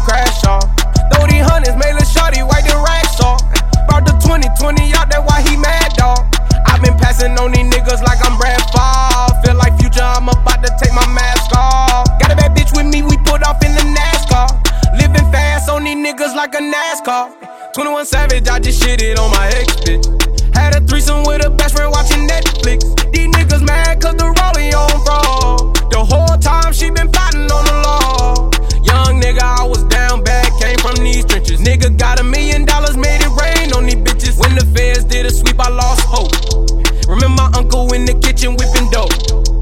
might crash off. Throw these hundreds, made a shorty, wipe the racks off. Brought the 2020 out, that's why he mad, dawg. I been passing on these niggas like I'm Brad Favre. Feel like Future, I'm about to take my mask off. Got a bad bitch with me, we put off in the NASCAR. Living fast on these niggas like a NASCAR. 21 Savage, I just shitted on my ex bitch. Had a threesome with a best friend watching Netflix. These niggas mad cause the rollie on fraud. The whole time she been plotting on the law. Young nigga, I was down bad, came from these trenches. Nigga got $1 million, made it rain on these bitches. When the feds did a sweep, I lost hope. Remember my uncle in the kitchen whipping dope.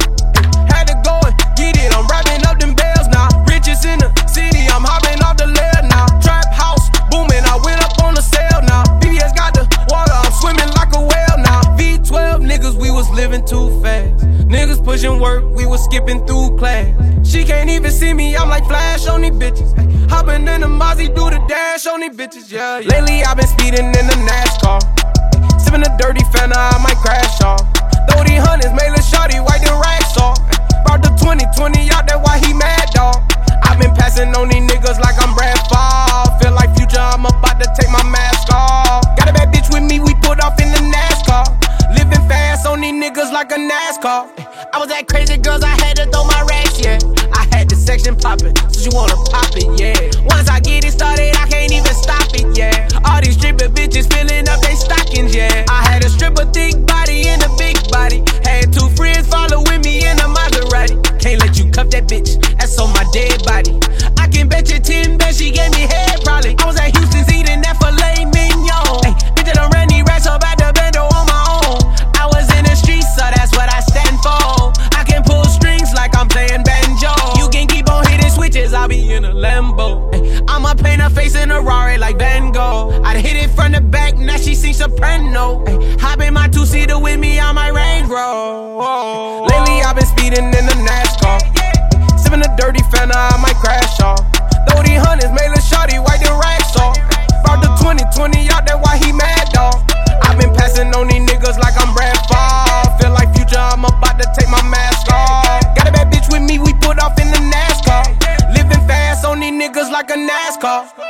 Had to go and get it, I'm wrapping up them bells now. Riches in the city, I'm hopping off the lair now. Trap house booming, I went up on the sale now. BBS got the water, I'm swimming like a whale now. V12 niggas, we was living too fast. Niggas pushing work, we was skipping through class. She can't even see me, I'm like Flash on these bitches. Hopping in the Mozzie, do the dash on these bitches, yeah. Lately I've been speeding in the NASCAR. Sipping a dirty Fanta, I might crash off. Throw these hundreds, made a shorty, wipe the racks off. Brought the 2020 out, that's why he mad, dawg. I been passing on these niggas like I'm Brad Favre. Feel like Future, I'm about to take my mask off. Got a bad bitch with me, we put off in the NASCAR. Living fast on these niggas like a NASCAR. I was at Crazy Girls, I had to throw my racks, yeah. I had the section poppin', so you wanna pop it, yeah. Once I get it started, I can't even stop it, yeah. All these stripper bitches filling up they stockings, yeah. I had a stripper thick body and a big body. Had 2 friends following me in a Maserati. Can't let you cuff that bitch, that's on my dead body. I can bet you 10 bets she gave me head probably. I was at Houston's eating that filet mignon. Ay, bitch, I done ran these racks up at the bando on my own. I was in the streets, so that's what I stand for. I can pull strings like I'm playing banjo. You can keep on hitting switches, I'll be in a Lambo. Ay, I'ma paint her face in a Rari like Van Gogh. I hit it from the back, now she sings soprano. Ay, hop in my 2-seater with me, I might Range Rover. Lately I've been speeding in the NASCAR. Sipping a dirty Fanta, I might crash off. Throw these hundreds, made a shorty, wipe the racks off. Brought the 2020 out, that's why he mad, dawg. I been passing on these niggas like I'm Brad Favre. Feel like Future, I'm about to take my mask off. Got a bad bitch with me, we put off in the NASCAR. Living fast on these niggas like a NASCAR.